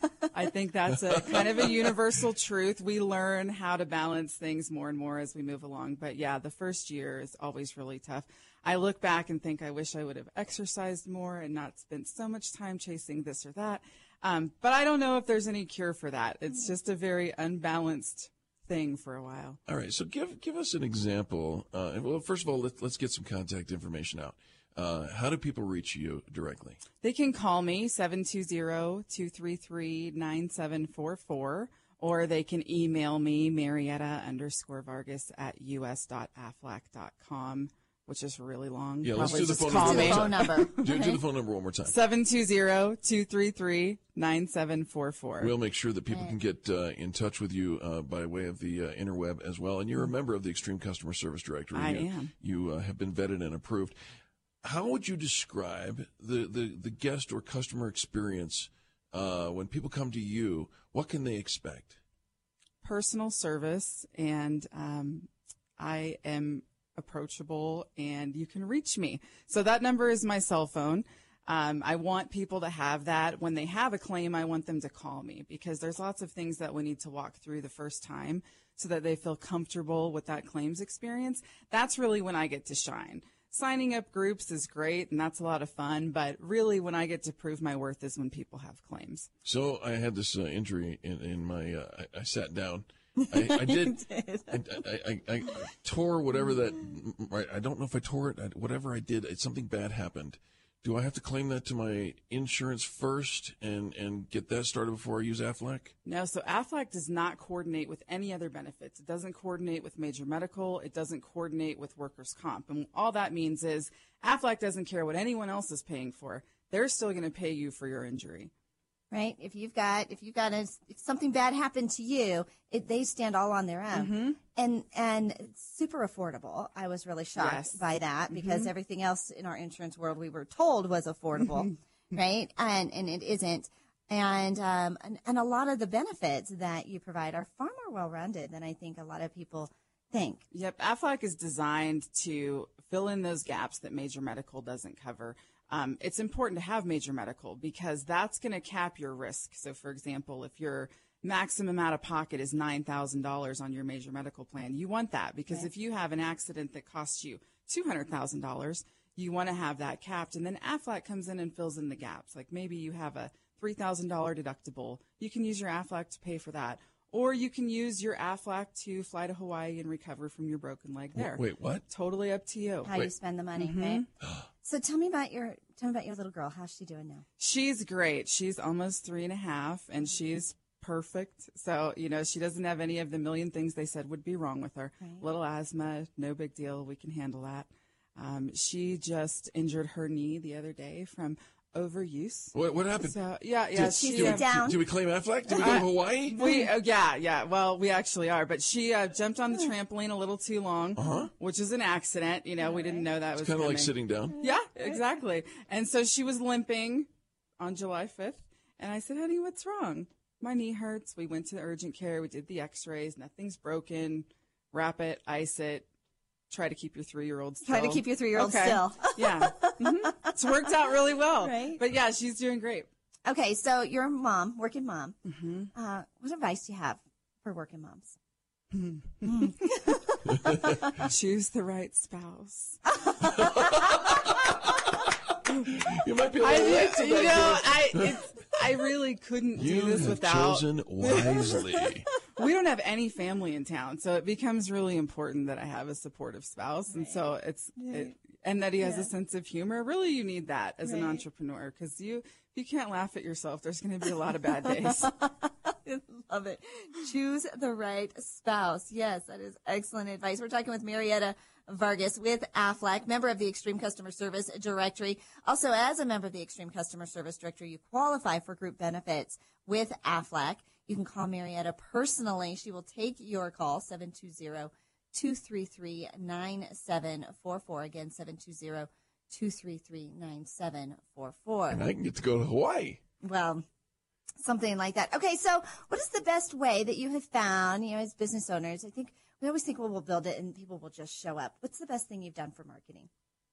I think that's a kind of a universal truth. We learn how to balance things more and more as we move along. But yeah, the first year is always really tough. I look back and think I wish I would have exercised more and not spent so much time chasing this or that. Um, but I don't know if there's any cure for that. It's just a very unbalanced thing for a while. All right, so give give us an example. Uh, well, first of all, let, let's get some contact information out. Uh, how do people reach you directly? They can call me, seven two zero, two three three, nine seven four four, or they can email me, Marietta underscore Vargas at us dot aflac dot com, which is really long. Yeah, let's Probably do the just phone call number. me. one more time. number. Do, Okay. do the phone number one more time. seven two zero, two three three, nine seven four four. We'll make sure that people can get uh, in touch with you uh, by way of the uh, interweb as well. And you're a member of the Extreme Customer Service Directory. I you, am. You uh, have been vetted and approved. How would you describe the, the, the guest or customer experience uh, when people come to you? What can they expect? Personal service, and um, I am approachable, and you can reach me. So that number is my cell phone. Um, I want people to have that. When they have a claim, I want them to call me, because there's lots of things that we need to walk through the first time so that they feel comfortable with that claims experience. That's really when I get to shine. Signing up groups is great, and that's a lot of fun, but really when I get to prove my worth is when people have claims. So I had this uh, injury in, in my, uh, I, I sat down. I, I did, I, I, I, I tore whatever that, I don't know if I tore it, I, whatever I did, it, something bad happened. Do I have to claim that to my insurance first and, and get that started before I use Aflac? No, so Aflac does not coordinate with any other benefits. It doesn't coordinate with major medical. It doesn't coordinate with workers' comp. And all that means is Aflac doesn't care what anyone else is paying for. They're still going to pay you for your injury. Right? If you've got, if you've got a, if something bad happened to you, it, they stand all on their own. Mm-hmm. And, and it's super affordable. I was really shocked Yes. by that, because Mhm. everything else in our insurance world we were told was affordable, right? And, and it isn't. And, um, and, and a lot of the benefits that you provide are far more well-rounded than I think a lot of people think. Yep, Aflac is designed to fill in those gaps that major medical doesn't cover. Um, it's important to have major medical because that's going to cap your risk. So, for example, if your maximum out of pocket is nine thousand dollars on your major medical plan, you want that, because Right. if you have an accident that costs you two hundred thousand dollars, you want to have that capped. And then Aflac comes in and fills in the gaps. Like maybe you have a three thousand dollars deductible. You can use your Aflac to pay for that. Or you can use your Aflac to fly to Hawaii and recover from your broken leg there. Wait, what? Totally up to you. How you spend the money, Mhm. right? So tell me about your, tell me about your little girl. How's she doing now? She's great. She's almost three and a half, and she's perfect. So, you know, she doesn't have any of the million things they said would be wrong with her. Right. Little asthma, no big deal. We can handle that. Um, she just injured her knee the other day from overuse. What, what happened? So, yeah, yeah. Did, she, did, we, uh, did, did we claim Aflac? Did we go to Uh, Hawaii? We, oh, yeah, yeah. Well, we actually are. But she uh, jumped on the trampoline a little too long, Uh-huh. which is an accident. You know, we didn't know that It's was kind of like coming. sitting down. Yeah, exactly. And so she was limping on July fifth. And I said, honey, what's wrong? My knee hurts. We went to urgent care. We did the x-rays. Nothing's broken. Wrap it, ice it. Try to keep your three-year-old still. Try to keep your three-year-old Okay. still. Yeah. hmm It's worked out really well. Right. But yeah, she's doing great. Okay, so you're a mom, working mom. Mm-hmm. Uh, what advice do you have for working moms? Choose the right spouse. You might be a I, little late to you know, that. I, it's, I really couldn't You do this have without. chosen wisely. We don't have any family in town, so it becomes really important that I have a supportive spouse, and so it's. It, and that he has Yeah. a sense of humor. Really, you need that as an Right. entrepreneur, because you, if you can't laugh at yourself, there's going to be a lot of bad days. I love it. Choose the right spouse. Yes, that is excellent advice. We're talking with Marietta Vargas with Aflac, member of the Extreme Customer Service Directory. Also, as a member of the Extreme Customer Service Directory, you qualify for group benefits with Aflac. You can call Marietta personally. She will take your call, seven two zero, two three three, nine seven four four. Again, seven two zero, two three three, nine seven four four. And I can get to go to Hawaii. Well, something like that. Okay, so what is the best way that you have found, you know, as business owners? I think we always think, well, we'll build it and people will just show up. What's the best thing you've done for marketing?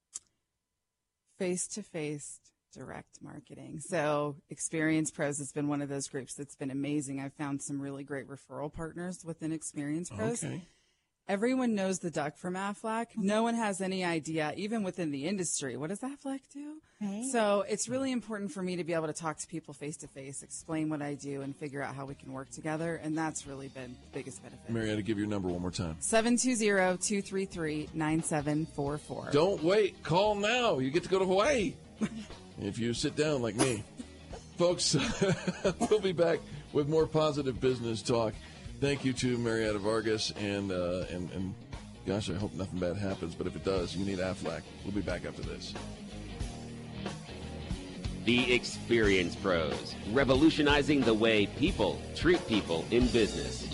Face-to-face direct marketing. So Experience Pros has been one of those groups that's been amazing. I've found some really great referral partners within Experience Pros. Okay. Everyone knows the duck from Aflac. No one has any idea, even within the industry, what does Aflac do? Right. So it's really important for me to be able to talk to people face to face, explain what I do, and figure out how we can work together. And that's really been the biggest benefit. Marietta, give your number one more time. seven two zero, two three three, nine seven four four. Don't wait. Call now. You get to go to Hawaii if you sit down like me. Folks, we'll be back with more positive business talk. Thank you to Marietta Vargas, and, uh, and, and gosh, I hope nothing bad happens, but if it does, you need Aflac. We'll be back after this. The Experience Pros, revolutionizing the way people treat people in business.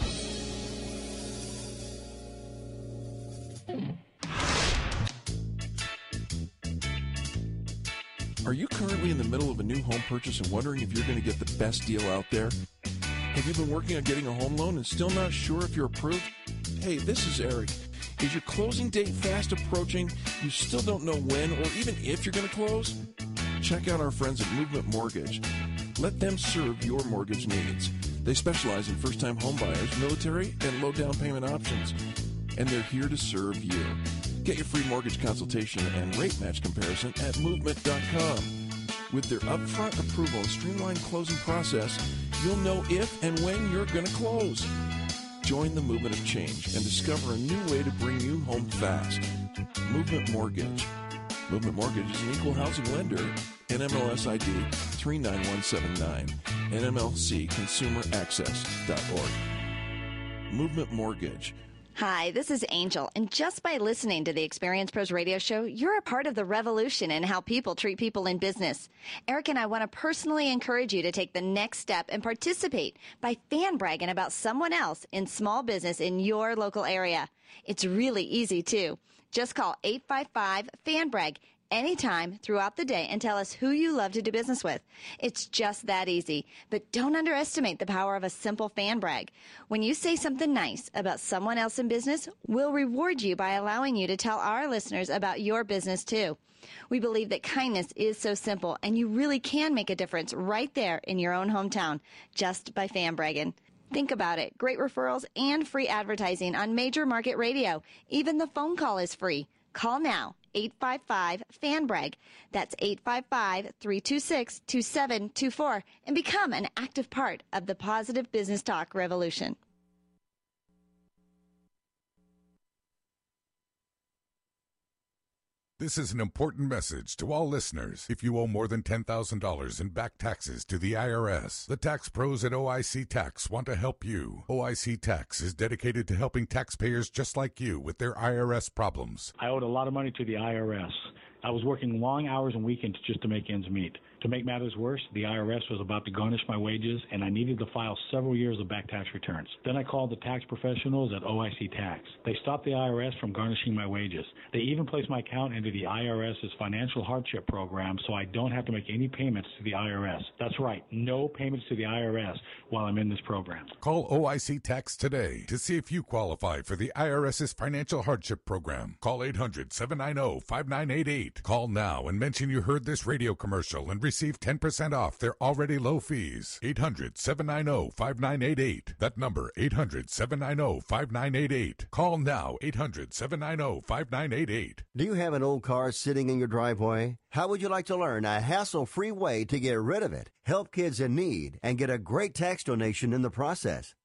Are you currently in the middle of a new home purchase and wondering if you're going to get the best deal out there? Have you been working on getting a home loan and still not sure if you're approved? Hey, this is Eric. Is your closing date fast approaching? You still don't know when or even if you're going to close? Check out our friends at Movement Mortgage. Let them serve your mortgage needs. They specialize in first-time homebuyers, military, and low down payment options. And they're here to serve you. Get your free mortgage consultation and rate match comparison at movement dot com. With their upfront approval and streamlined closing process, you'll know if and when you're going to close. Join the movement of change and discover a new way to bring you home fast. Movement Mortgage. Movement Mortgage is an equal housing lender. N M L S I D three nine one seven nine. N M L C consumer access dot org. Movement Mortgage. Hi, this is Angel, and just by listening to the Experience Pros radio show, you're a part of the revolution in how people treat people in business. Eric and I want to personally encourage you to take the next step and participate by fan bragging about someone else in small business in your local area. It's really easy, too. Just call eight five five, fan brag anytime throughout the day and tell us who you love to do business with. It's just that easy. But don't underestimate the power of a simple fan brag. When you say something nice about someone else in business, we'll reward you by allowing you to tell our listeners about your business too. We believe that kindness is so simple, and you really can make a difference right there in your own hometown just by fan bragging. Think about it. Great referrals and free advertising on major market radio. Even the phone call is free. Call now. eight five five, fan brag. That's eight five five, three two six, two seven two four and become an active part of the positive business talk revolution. This is an important message to all listeners. If you owe more than ten thousand dollars in back taxes to the I R S, the tax pros at O I C Tax want to help you. O I C Tax is dedicated to helping taxpayers just like you with their I R S problems. I owed a lot of money to the I R S. I was working long hours and weekends just to make ends meet. To make matters worse, the I R S was about to garnish my wages, and I needed to file several years of back tax returns. Then I called the tax professionals at O I C Tax. They stopped the I R S from garnishing my wages. They even placed my account into the I R S's financial hardship program so I don't have to make any payments to the I R S. That's right, no payments to the I R S while I'm in this program. Call O I C Tax today to see if you qualify for the I R S's financial hardship program. Call eight hundred, seven nine zero, five nine eight eight. Call now and mention you heard this radio commercial and receive ten percent off their already low fees. eight hundred, seven nine zero, five nine eight eight. That number, eight hundred, seven nine zero, five nine eight eight. Call now, eight hundred, seven nine zero, five nine eight eight. Do you have an old car sitting in your driveway? How would you like to learn a hassle-free way to get rid of it, help kids in need, and get a great tax donation in the process?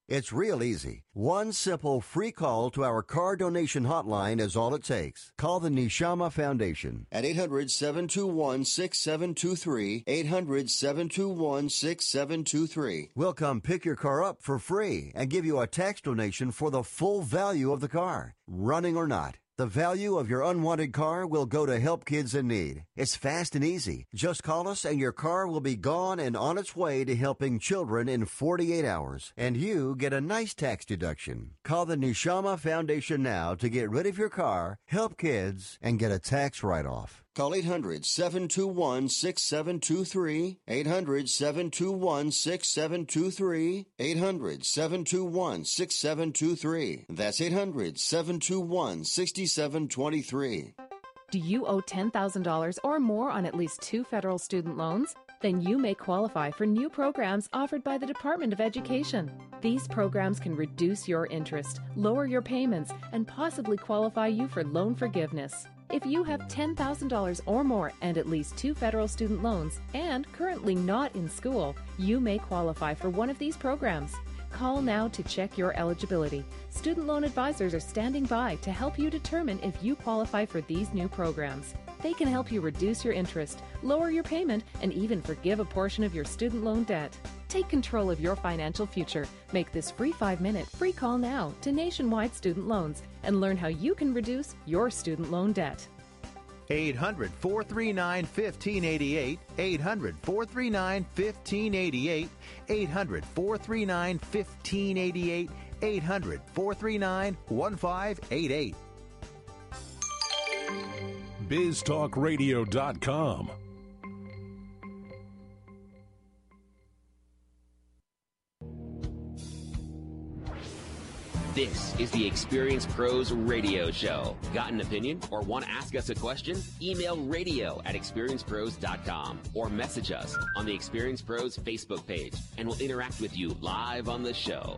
It's real easy. One simple free call to our car donation hotline is all it takes. Call the Neshama Foundation at eight hundred, seven two one, six seven two three, eight hundred, seven two one, six seven two three. We'll come pick your car up for free and give you a tax donation for the full value of the car, running or not. The value of your unwanted car will go to help kids in need. It's fast and easy. Just call us and your car will be gone and on its way to helping children in forty-eight hours. And you get a nice tax deduction. Call the Neshama Foundation now to get rid of your car, help kids, and get a tax write-off. Call eight hundred, seven two one, six seven two three, eight hundred, seven two one, six seven two three, eight hundred, seven two one, six seven two three. That's eight hundred, seven two one, six seven two three. Do you owe ten thousand dollars or more on at least two federal student loans? Then you may qualify for new programs offered by the Department of Education. These programs can reduce your interest, lower your payments, and possibly qualify you for loan forgiveness. If you have ten thousand dollars or more and at least two federal student loans and currently not in school, you may qualify for one of these programs. Call now to check your eligibility. Student loan advisors are standing by to help you determine if you qualify for these new programs. They can help you reduce your interest, lower your payment, and even forgive a portion of your student loan debt. Take control of your financial future. Make this free five-minute free call now to Nationwide Student Loans and learn how you can reduce your student loan debt. eight hundred, four three nine, one five eight eight, eight hundred, four three nine, one five eight eight, eight hundred, four three nine, one five eight eight, eight hundred, four three nine, one five eight eight. biz talk radio dot com. This is the Experience Pros Radio Show. Got an opinion or want to ask us a question? Email radio at experience pros dot com or message us on the Experience Pros Facebook page, and we'll interact with you live on the show.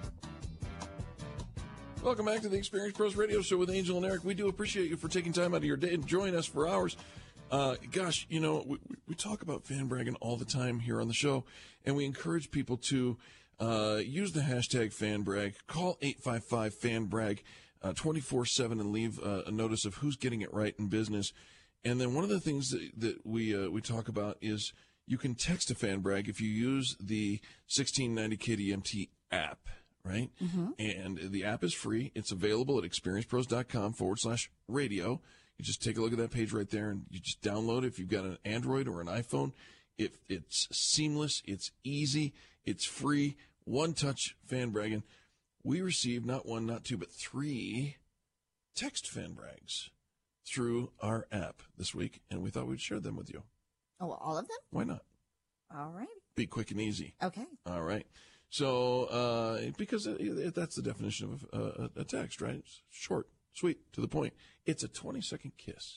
Welcome back to the Experience Pros Radio Show with Angel and Eric. We do appreciate you for taking time out of your day and joining us for hours. Uh, gosh, you know, we, we talk about fan bragging all the time here on the show, and we encourage people to uh, use the hashtag fanbrag. Call eight five five fan brag uh, twenty-four seven and leave uh, a notice of who's getting it right in business. And then one of the things that, that we uh, we talk about is you can text a fan brag if you use the sixteen ninety K D M T app. Right? Mm-hmm. And the app is free. It's available at experiencepros.com forward slash radio. You just take a look at that page right there and you just download it. If you've got an Android or an iPhone, it, it's seamless. It's easy. It's free. One touch fan bragging. We received not one, not two, but three text fan brags through our app this week, and we thought we'd share them with you. Oh, all of them? Why not? All right. Be quick and easy. Okay. All right. So, uh, because it, it, that's the definition of uh, a text, right? It's short, sweet, to the point. It's a twenty-second kiss.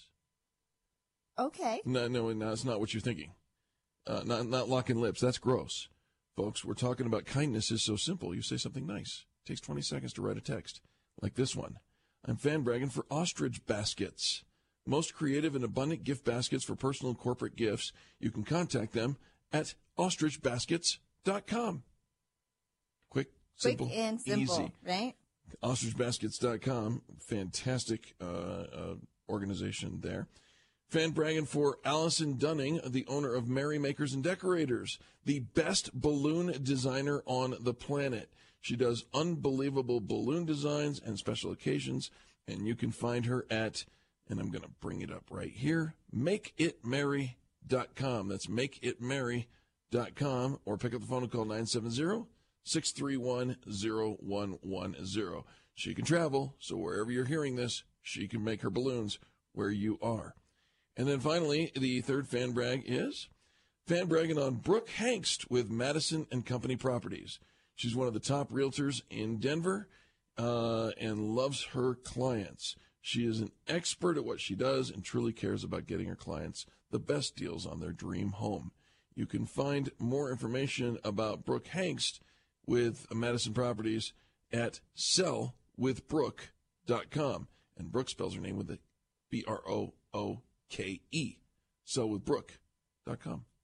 Okay. No, no, no, it's not what you're thinking. Uh, not, not locking lips. That's gross. Folks, we're talking about kindness is so simple. You say something nice. It takes twenty seconds to write a text, like this one. I'm fan bragging for ostrich baskets. Most creative and abundant gift baskets for personal and corporate gifts. You can contact them at ostrich baskets dot com. Quick, simple, Quick and simple, easy. Right? ostrich baskets dot com, fantastic uh, uh, organization there. Fan bragging for Allison Dunning, the owner of Merry Makers and Decorators, the best balloon designer on the planet. She does unbelievable balloon designs and special occasions, and you can find her at, and I'm going to bring it up right here, make it merry dot com. That's make it merry dot com, or pick up the phone and call nine seven zero, six three one, zero one one zero. She can travel, so wherever you're hearing this, she can make her balloons where you are. And then finally, the third fan brag is fan bragging on Brooke Hangst with Madison and Company Properties. She's one of the top realtors in Denver uh, and loves her clients. She is an expert at what she does and truly cares about getting her clients the best deals on their dream home. You can find more information about Brooke Hangst with Madison Properties at sell with brooke dot com. And Brooke spells her name with a B R O O K E. sell with brooke dot com.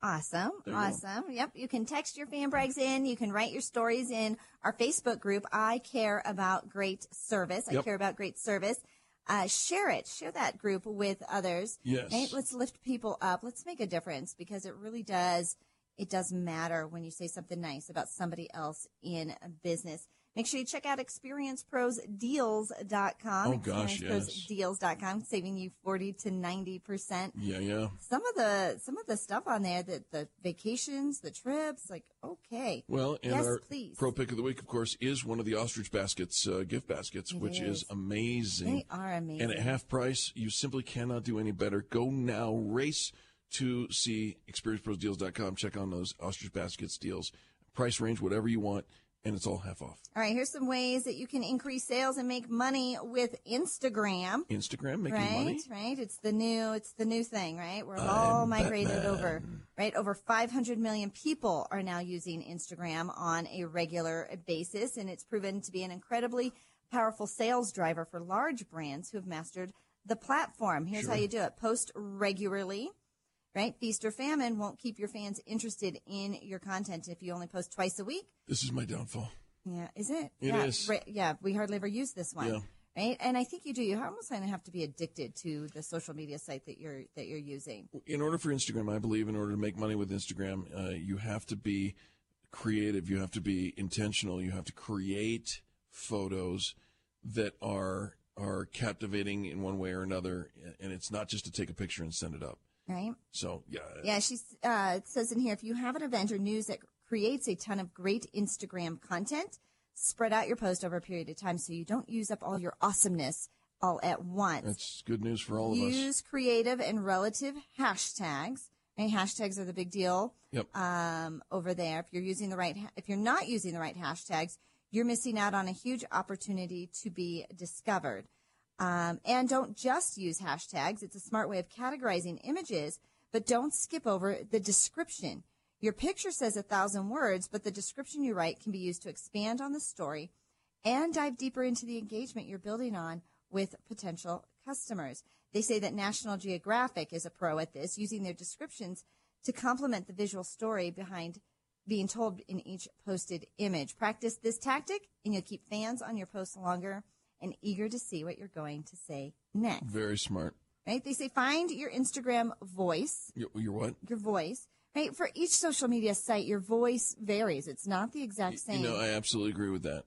Awesome. There you Awesome. Yep. You can text your fan brags in. You can write your stories in our Facebook group. I care about great service. I Yep. care about great service. Uh, share it. Share that group with others. Yes. Right? Let's lift people up. Let's make a difference because it really does. It does matter when you say something nice about somebody else in a business. Make sure you check out experience pros deals dot com. Oh, gosh, experience pros yes. deals dot com, saving you forty to ninety percent. Yeah, yeah. Some of the some of the stuff on there, the, the vacations, the trips, like, okay. Well, and yes, our please. pro pick of the week, of course, is one of the ostrich baskets, uh, gift baskets, It which is. is. amazing. They are amazing. And at half price, you simply cannot do any better. Go now, race to see experience pros deals dot com. Check on those ostrich baskets deals. Price range, whatever you want, and it's all half off. All right, here's some ways that you can increase sales and make money with Instagram. Instagram making right, money. Right, It's the new, it's the new thing, right? We're I'm all migrated Batman. over, right? Over five hundred million people are now using Instagram on a regular basis, and it's proven to be an incredibly powerful sales driver for large brands who have mastered the platform. Here's Sure. how you do it. Post regularly, right? Feast or famine won't keep your fans interested in your content if you only post twice a week. This is my downfall. Yeah, is it? It yeah, is. Right, yeah, we hardly ever use this one. Yeah. Right? And I think you do. You almost kind of have to be addicted to the social media site that you're that you're using. In order for Instagram, I believe, in order to make money with Instagram, uh, you have to be creative. You have to be intentional. You have to create photos that are are captivating in one way or another. And it's not just to take a picture and send it up. Right? So, yeah. Yeah, she uh, it says in here, if you have an event or news that creates a ton of great Instagram content, spread out your post over a period of time so you don't use up all your awesomeness all at once. That's good news for all of us. Use creative and relative hashtags. Right? Hashtags are the big deal. Yep. Um, over there, if you're using the right, if you're not using the right hashtags, you're missing out on a huge opportunity to be discovered. Um, and don't just use hashtags. It's a smart way of categorizing images, but don't skip over the description. Your picture says a thousand words, but the description you write can be used to expand on the story and dive deeper into the engagement you're building on with potential customers. They say that National Geographic is a pro at this, using their descriptions to complement the visual story behind being told in each posted image. Practice this tactic, and you'll keep fans on your posts longer and eager to see what you're going to say next. Very smart. Right? They say find your Instagram voice. Your, your what? Your voice. Right? For each social media site, your voice varies. It's not the exact same. You know, I absolutely agree with that.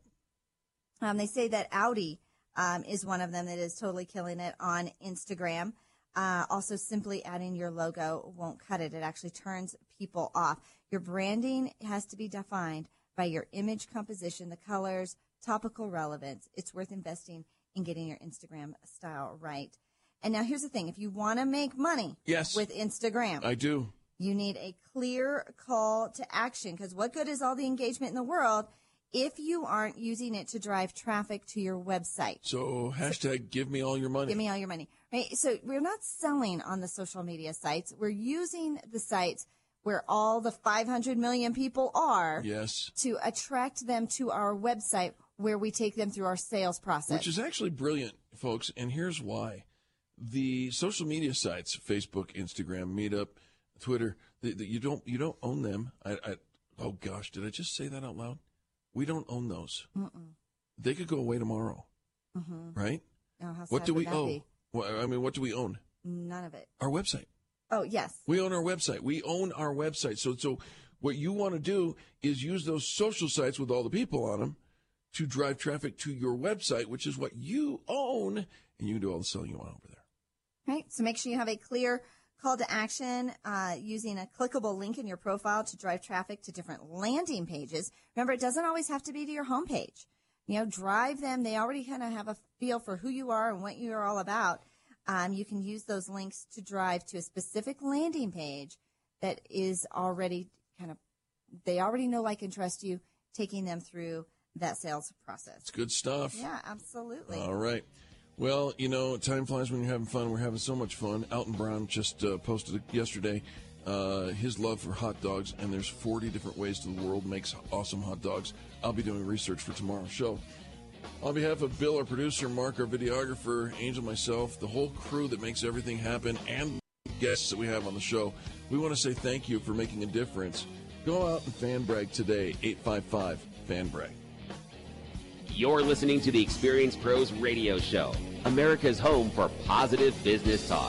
Um, they say that Audi um, is one of them that is totally killing it on Instagram. Uh, also, simply adding your logo won't cut it. It actually turns people off. Your branding has to be defined by your image composition, the colors, topical relevance. It's worth investing in getting your Instagram style right. And now here's the thing. If you want to make money Yes. with Instagram, I do. you need a clear call to action, because what good is all the engagement in the world if you aren't using it to drive traffic to your website? So, hashtag give me all your money. Give me all your money. Right? So we're not selling on the social media sites. We're using the sites where all the five hundred million people are Yes. to attract them to our website, where we take them through our sales process. Which is actually brilliant, folks, and here's why. The social media sites, Facebook, Instagram, Meetup, Twitter, the, the, you don't you don't own them. I, I oh gosh, did I just say that out loud? We don't own those. Mm-mm. They could go away tomorrow, Mhm. right? Oh, how What sad do would we that owe? be? Well, I mean, what do we own? None of it. Our website. Oh, yes. We own our website. We own our website. So, so what you want to do is use those social sites with all the people on them to drive traffic to your website, which is what you own, and you can do all the selling you want over there. Right. So make sure you have a clear call to action uh, using a clickable link in your profile to drive traffic to different landing pages. Remember, it doesn't always have to be to your homepage. You know, drive them. They already kind of have a feel for who you are and what you're all about. Um, you can use those links to drive to a specific landing page that is already kind of, they already know, like, and trust you, taking them through that sales process. It's good stuff. Yeah, absolutely. All right. Well, you know, time flies when you're having fun. We're having so much fun. Alton Brown just uh, posted yesterday uh, his love for hot dogs, and there's forty different ways the world makes awesome hot dogs. I'll be doing research for tomorrow's show. On behalf of Bill, our producer, Mark, our videographer, Angel, myself, the whole crew that makes everything happen, and guests that we have on the show. We want to say thank you for making a difference. Go out and fan brag today, eight five five, fan brag. You're listening to the Experience Pros Radio Show, America's home for positive business talk.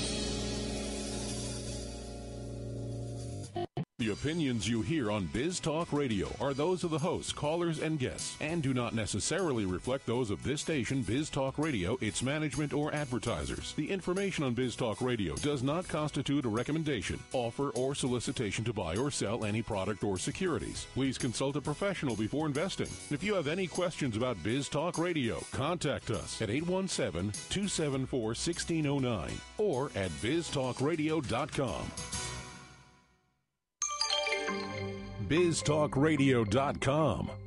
The opinions you hear on Biz Talk Radio are those of the hosts, callers, and guests, and do not necessarily reflect those of this station, Biz Talk Radio, its management, or advertisers. The information on Biz Talk Radio does not constitute a recommendation, offer, or solicitation to buy or sell any product or securities. Please consult a professional before investing. If you have any questions about Biz Talk Radio, contact us at eight one seven, two seven four, one six zero nine or at biz talk radio dot com. biz talk radio dot com,